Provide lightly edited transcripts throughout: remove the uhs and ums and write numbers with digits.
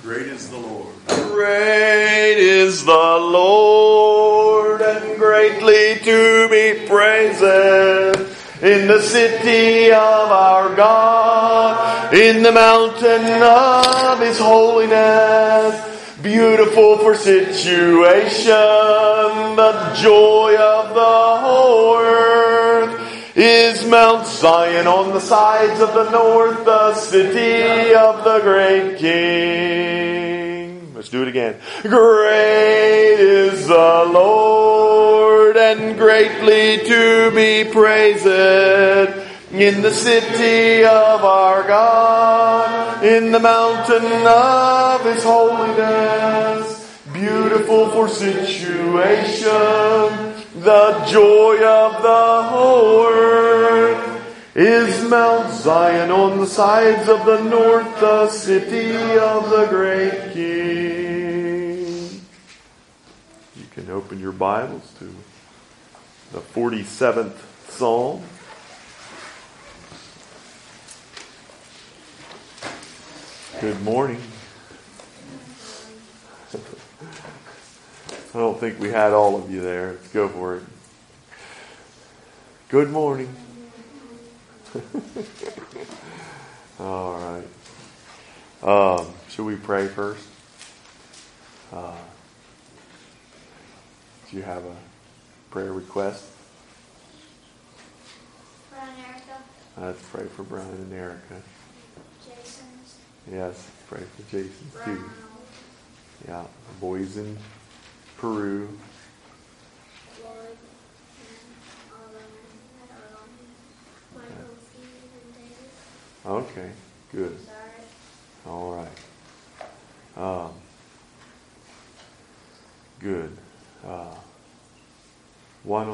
Great is the Lord. Great is the Lord, and greatly to be praised in the city of our God, in the mountain of His holiness. Beautiful for situation, the joy of the whole earth is Mount Zion on the sides of the north, the city of the great King. Let's do it again. Great is the Lord, and greatly to be praised in the city of our God, in the mountain of His holiness. Beautiful for situation, the joy of the whole earth is Mount Zion on the sides of the north, the city of the great King. You can open your Bibles to the 47th Psalm. Good morning. I don't think we had all of you there. Let's go for it. Good morning. All right. Should we pray first? Do you have a prayer request? Brian and Erica. Let's pray for Brian and Erica. Jason's. Yes, pray for Jason Brian. too. Yeah, the boys in Peru. Lloyd. And all of them that are on here. Michael, Steve, and David. Okay, good. Sorry. All right. Good. Why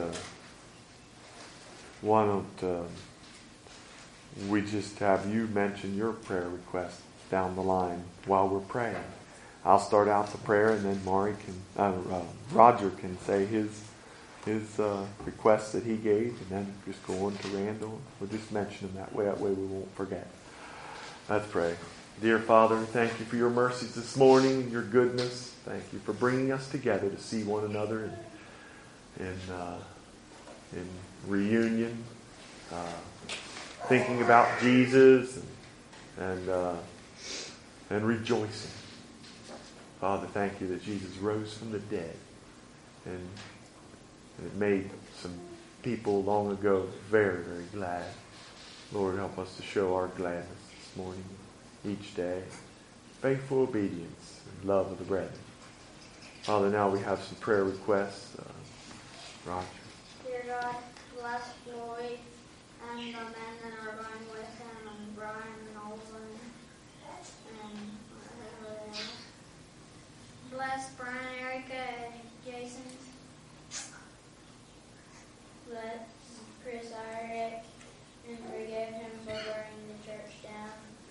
don't we just have you mention your prayer request down the line while we're praying? I'll start out the prayer, and then Roger can say his requests that he gave, and then just go on to Randall. We'll just mention them that way. That way we won't forget. Let's pray. Dear Father, thank you for your mercies this morning and your goodness. Thank you for bringing us together to see one another in reunion, thinking about Jesus and rejoicing. Father, thank you that Jesus rose from the dead, and it made some people long ago very, very glad. Lord, help us to show our gladness this morning, each day. Faithful obedience and love of the brethren. Father, now we have some prayer requests. Roger. Dear God, bless Floyd and the men that are going with him, and Brian and Olsen, and whatever they are. Bless Brian, Erica, and Jason. Bless Chris Irick, and forgive him for burning the church down.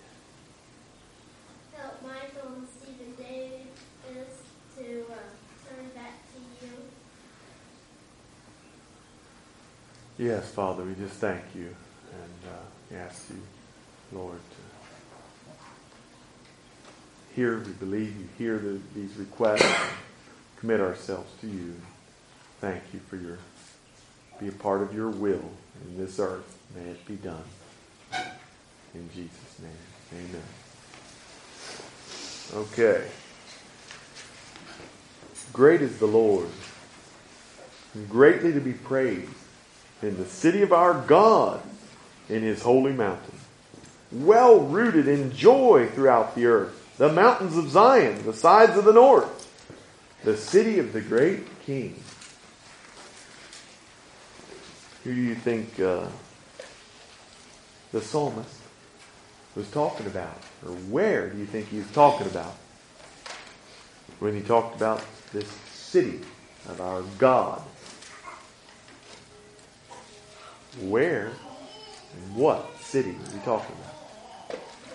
Help Michael and Stephen Davis to turn back to you. Yes, Father, we just thank you and we ask you, Lord, to hear, we believe you hear these requests and commit ourselves to you. Thank you for be a part of your will in this earth. May it be done. In Jesus' name, amen. Okay. Great is the Lord, and greatly to be praised in the city of our God, in His holy mountain. Well rooted in joy throughout the earth, the mountains of Zion, the sides of the north, the city of the great King. Who do you think the psalmist was talking about? Or where do you think he was talking about when he talked about this city of our God? Where and what city is he talking about?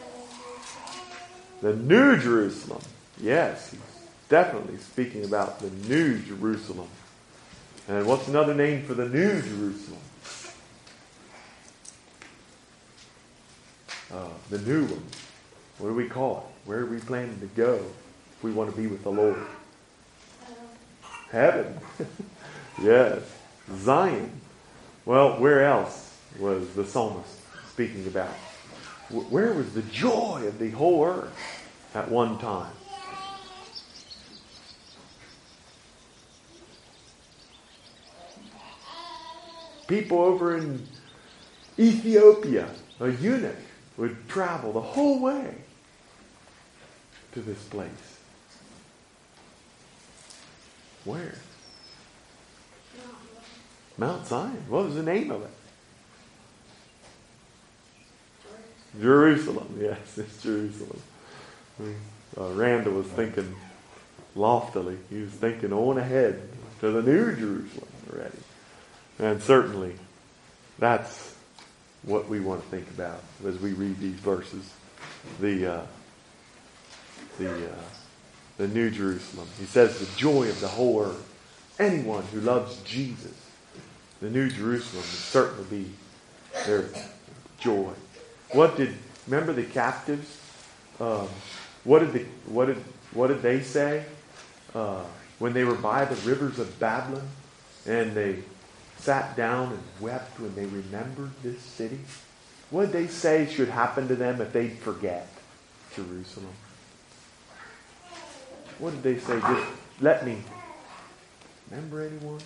The New Jerusalem. Yes, he's definitely speaking about the New Jerusalem. And what's another name for the New Jerusalem? The new one. What do we call it? Where are we planning to go if we want to be with the Lord? Heaven. Yes. Zion. Well, where else was the psalmist speaking about? Where was the joy of the whole earth at one time? People over in Ethiopia, a eunuch, would travel the whole way to this place. Where? Mount Zion. What was the name of it? Jerusalem. Yes, it's Jerusalem. Randall was thinking loftily. He was thinking on ahead to the new Jerusalem already. And certainly that's what we want to think about as we read these verses. The New Jerusalem. He says the joy of the whole earth. Anyone who loves Jesus, the New Jerusalem would certainly be their joy. Remember the captives? What did they say when they were by the rivers of Babylon and they sat down and wept when they remembered this city? What did they say should happen to them if they'd forget Jerusalem? What did they say? Just let me. Remember anyone?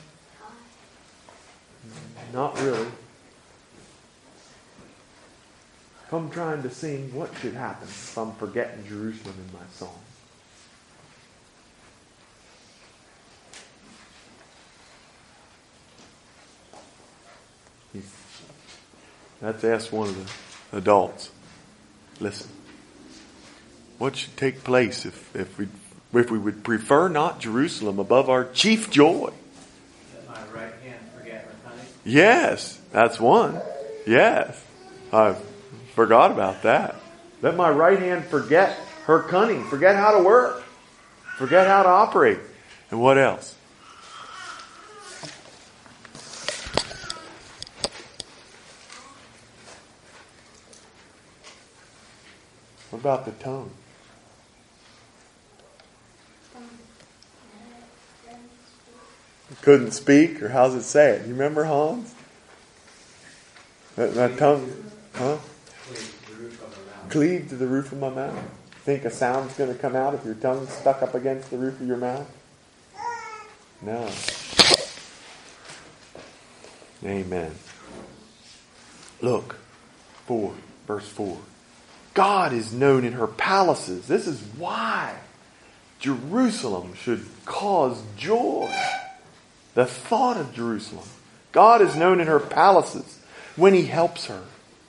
Not really. If I'm trying to sing, what should happen if I'm forgetting Jerusalem in my song? Let's ask one of the adults. Listen. What should take place if we would prefer not Jerusalem above our chief joy? Let my right hand forget her cunning. Yes, that's one. Yes. I forgot about that. Let my right hand forget her cunning. Forget how to work. Forget how to operate. And what else? What about the tongue? Couldn't speak, or how's it say it? You remember, Hans? That tongue, huh? Cleave to the roof of my mouth. Think a sound's going to come out if your tongue's stuck up against the roof of your mouth? No. Amen. Look, verse 4. God is known in her palaces. This is why Jerusalem should cause joy. The thought of Jerusalem. God is known in her palaces when He helps her.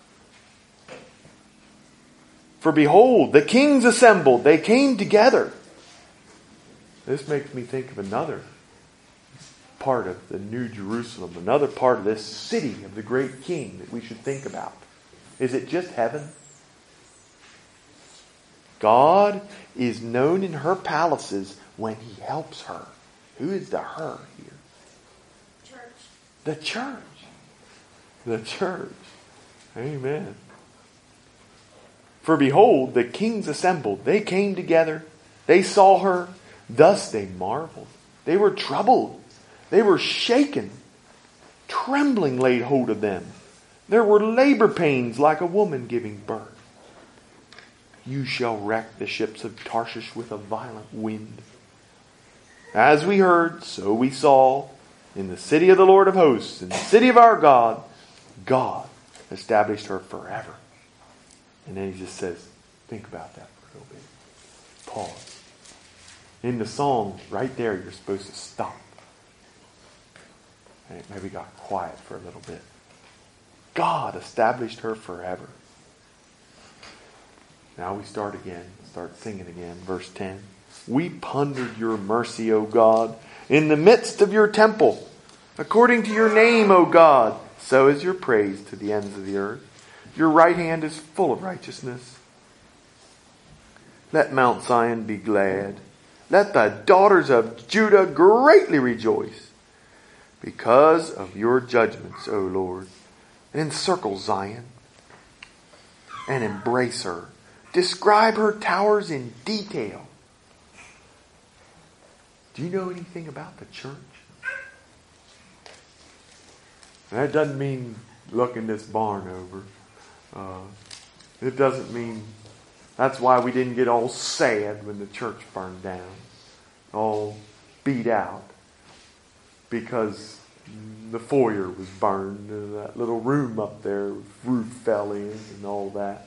For behold, the kings assembled. They came together. This makes me think of another part of the New Jerusalem. Another part of this city of the great King that we should think about. Is it just heaven? God is known in her palaces when He helps her. Who is the her here? The church. The church. Amen. For behold, the kings assembled. They came together. They saw her. Thus they marveled. They were troubled. They were shaken. Trembling laid hold of them. There were labor pains like a woman giving birth. You shall wreck the ships of Tarshish with a violent wind. As we heard, so we saw. In the city of the Lord of hosts, in the city of our God, God established her forever. And then he just says, think about that for a little bit. Pause. In the song, right there, you're supposed to stop. And it maybe got quiet for a little bit. God established her forever. Now we start again. Start singing again. Verse 10. We pondered your mercy, O God, in the midst of your temple. According to your name, O God, so is your praise to the ends of the earth. Your right hand is full of righteousness. Let Mount Zion be glad. Let the daughters of Judah greatly rejoice. Because of your judgments, O Lord, encircle Zion and embrace her. Describe her towers in detail. Do you know anything about the church? And that doesn't mean looking this barn over. It doesn't mean... That's why we didn't get all sad when the church burned down. All beat out. Because the foyer was burned. And that little room up there, roof fell in and all that.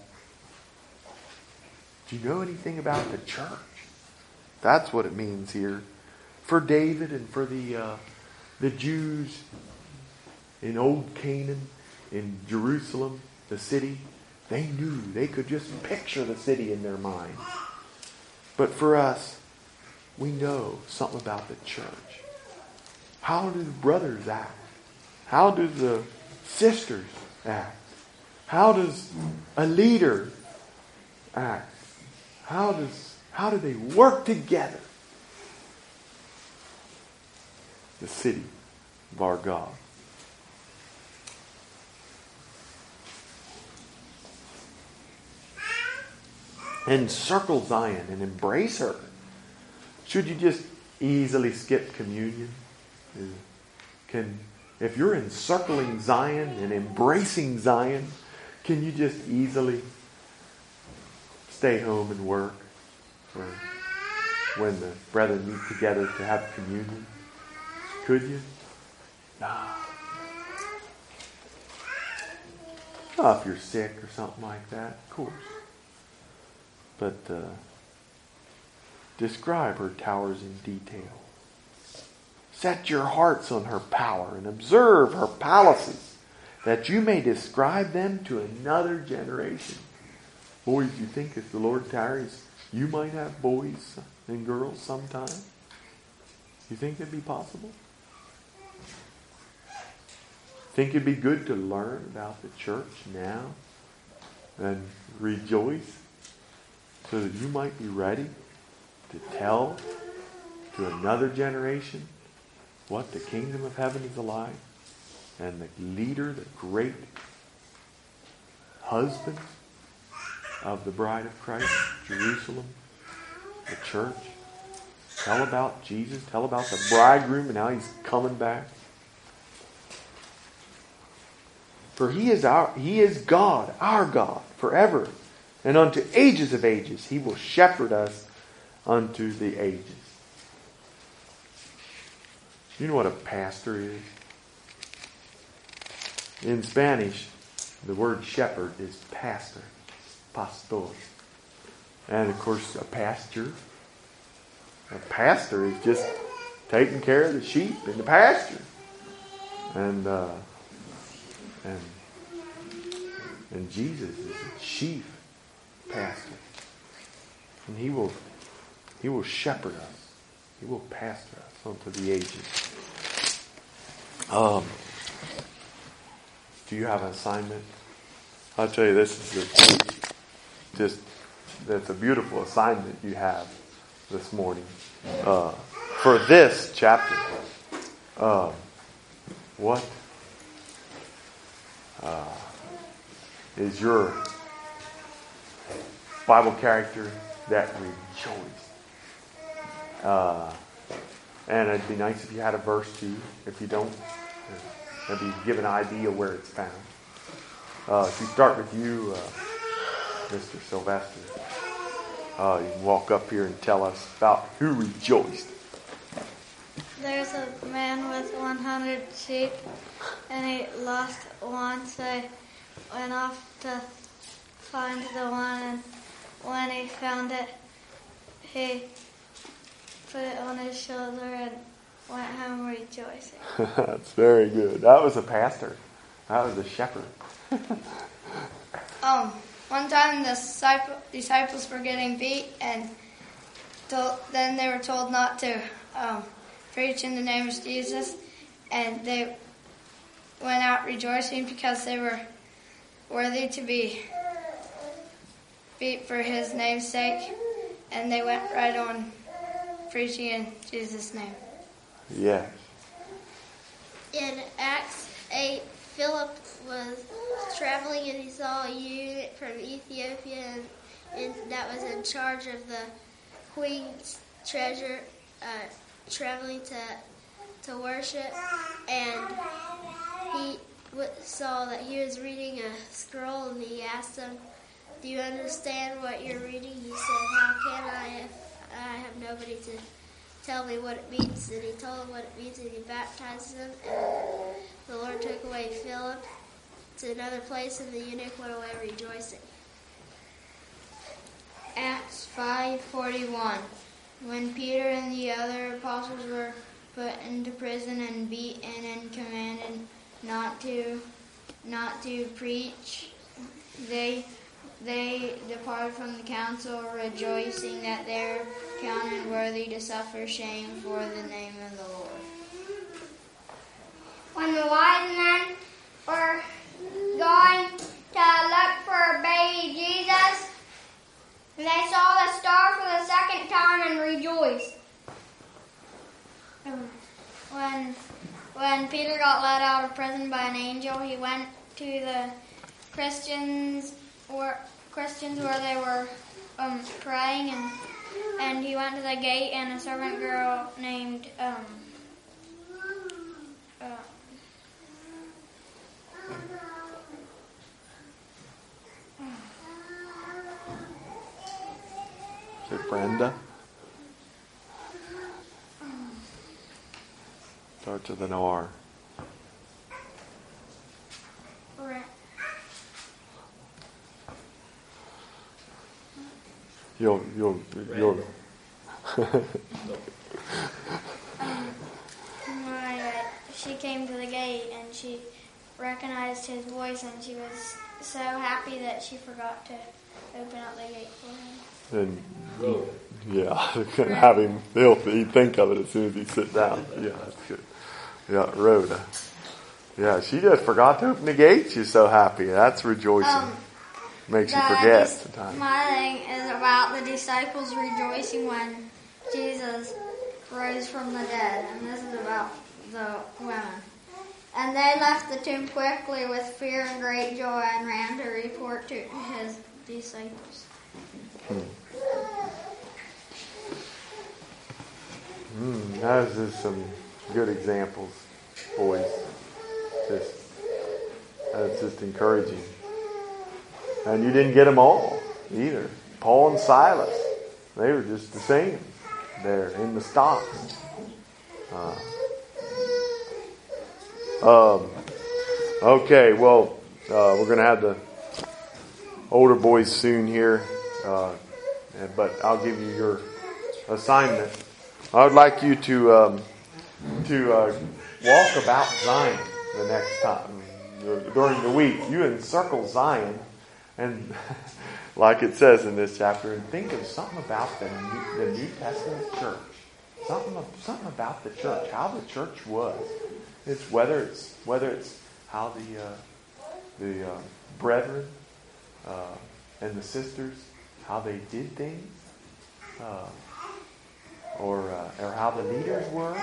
Do you know anything about the church? That's what it means here. For David and for the Jews in Old Canaan, in Jerusalem, the city, they knew. They could just picture the city in their mind. But for us, we know something about the church. How do the brothers act? How do the sisters act? How does a leader act? How do they work together? The city of our God. Encircle Zion and embrace her. Should you just easily skip communion? If you're encircling Zion and embracing Zion, can you just easily stay home and work? Or when the brethren meet together to have communion? Could you? No. Not if you're sick or something like that, of course. But describe her towers in detail. Set your hearts on her power and observe her palaces, that you may describe them to another generation. Boys, you think if the Lord tarries, you might have boys and girls sometime? You think it'd be possible? Think it'd be good to learn about the church now and rejoice so that you might be ready to tell to another generation what the kingdom of heaven is like, and the leader, the great husband of the bride of Christ, Jerusalem, the church. Tell about Jesus. Tell about the bridegroom and how he's coming back. For he is God, our God, forever. And unto ages of ages he will shepherd us unto the ages. You know what a pastor is? In Spanish, the word shepherd is pastor. Pastor. And of course, a pasture. A pastor is just taking care of the sheep in the pasture. And Jesus is the chief pastor. And he will shepherd us. He will pastor us unto the ages. Do you have an assignment? I'll tell you, this is that's a beautiful assignment you have this morning. For this chapter. What is your Bible character that rejoiced? And it'd be nice if you had a verse too. If you don't, maybe give an idea where it's found. If we start with you, Mr. Sylvester, you can walk up here and tell us about who rejoiced. There's a man with 100 sheep, and he lost one, so he went off to find the one, and when he found it, he put it on his shoulder and went home rejoicing. That's very good. That was a pastor. That was a shepherd. One time the disciples were getting beat, and then they were told not to preach in the name of Jesus, and they went out rejoicing because they were worthy to be beat for his name's sake, and they went right on preaching in Jesus' name. Yes. In Acts 8, Philip was traveling and he saw a eunuch from Ethiopia, and that was in charge of the queen's treasure, traveling to worship, and he saw that he was reading a scroll, and he asked him, "Do you understand what you're reading?" He said, "How can I if I have nobody to tell me what it means?" And he told him what it means, and he baptized him, and the Lord took away Philip to another place, and the eunuch went away rejoicing. Acts 5:41. When Peter and the other apostles were put into prison and beaten and commanded not to preach, they departed from the council, rejoicing that they were counted worthy to suffer shame for the name of the Lord. When the wise men were going to look for baby Jesus, they saw the star for the second time and rejoiced. When Peter got let out of prison by an angel, he went to the Christians where they were praying, and he went to the gate, and a servant girl named Is it Brenda? Starts with an R. You'll. She came to the gate and she recognized his voice, and she was so happy that she forgot to open up the gate for him. And yeah, have him. He'd think of it as soon as he sit down. Yeah, that's good. Yeah, Rhoda. Yeah, she just forgot to open the gate. She's so happy. That's rejoicing. Makes you forget sometimes. My thing is about the disciples rejoicing when Jesus rose from the dead, and this is about the women. And they left the tomb quickly with fear and great joy, and ran to report to his disciples. Those are some good examples, boys. That's just encouraging. And you didn't get them all either. Paul and Silas, they were just the same there in the stocks. Okay, well, we're going to have the older boys soon here, but I'll give you your assignment. I would like you to walk about Zion the next time during the week. You encircle Zion, and like it says in this chapter, and think of something about the New Testament church. Something about the church, how the church was. It's whether it's how the brethren and the sisters, how they did things, or how the leaders were.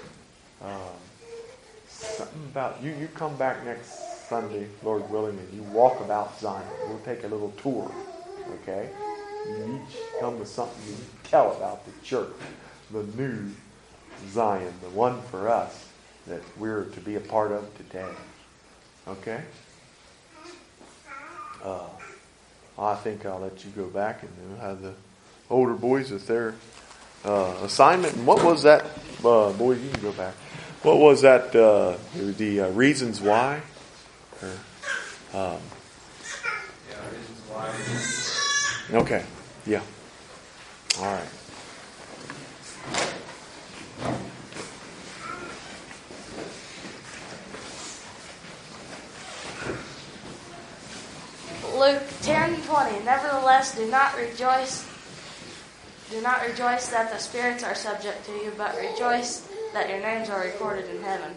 Something about you. You come back next Sunday, Lord willing, and you walk about Zion. We'll take a little tour. Okay? You each come with something you tell about the church, the new Zion, the one for us that we're to be a part of today. Okay? I think I'll let you go back and have the older boys with their assignment. And what was that? Boy, you can go back. What was that? The reasons why? Reasons why. Okay. Yeah. All right. Luke 10:20. Nevertheless, do not rejoice that the spirits are subject to you, but rejoice that your names are recorded in heaven.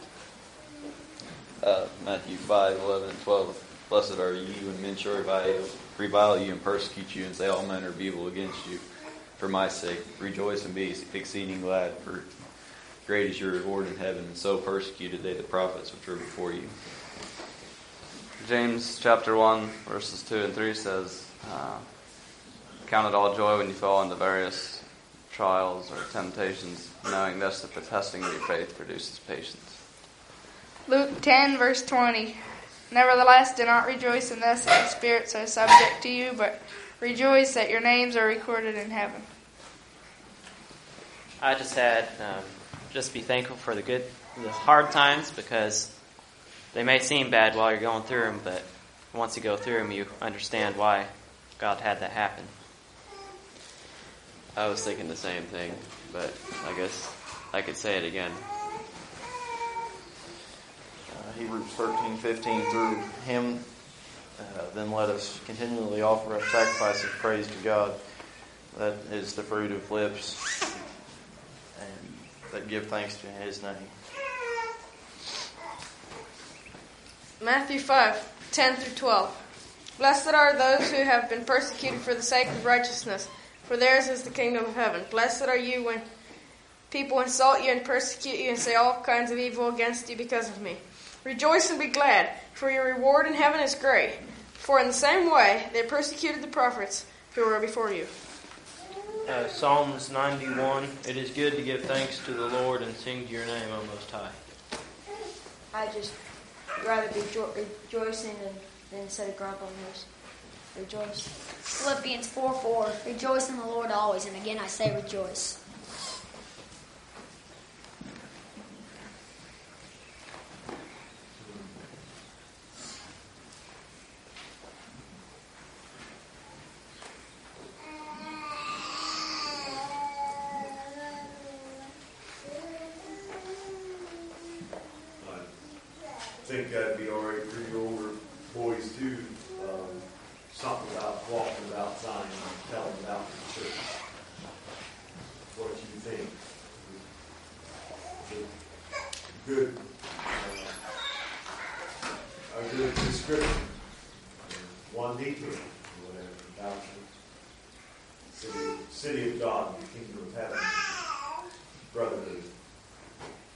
Matthew 5:11 and 12. Blessed are you when men shall revile you and persecute you and say all manner of evil against you for my sake. Rejoice and be exceeding glad, for great is your reward in heaven, and so persecuted they the prophets which were before you. James chapter 1 verses 2 and 3 says, Count it all joy when you fall into various trials or temptations, knowing thus that the testing of your faith produces patience. Luke 10, verse 20. Nevertheless, do not rejoice in this, that the spirits are subject to you, but rejoice that your names are recorded in heaven. I just had just be thankful for the hard times, because they may seem bad while you're going through them, but once you go through them, you understand why God had that happen. I was thinking the same thing, but I guess I could say it again. Hebrews 13:15, through him, then let us continually offer up sacrifice of praise to God. That is the fruit of lips and that give thanks to his name. Matthew 5, 10 through 12. Blessed are those who have been persecuted for the sake of righteousness, for theirs is the kingdom of heaven. Blessed are you when people insult you and persecute you and say all kinds of evil against you because of me. Rejoice and be glad, for your reward in heaven is great. For in the same way they persecuted the prophets who were before you. Psalms 91. It is good to give thanks to the Lord and sing to your name, O Most High. I just rather be rejoicing than instead of grumbling. Rejoice. Philippians 4:4. Rejoice in the Lord always, and again I say rejoice. I think that'd be all right for your older boys too. Something about walking about Zion and telling about the church. What you think? A good description. One detail, whatever, about the city of God, the kingdom of heaven, brotherhood.